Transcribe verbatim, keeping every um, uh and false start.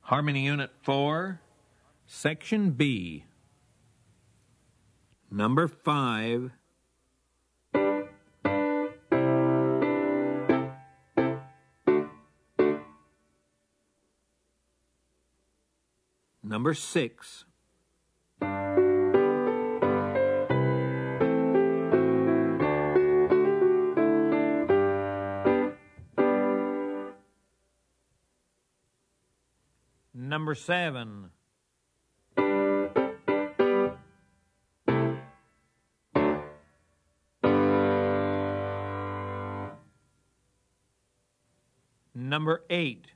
Harmony Unit four, Section B. Number five. Number six. Number seven. Number eight.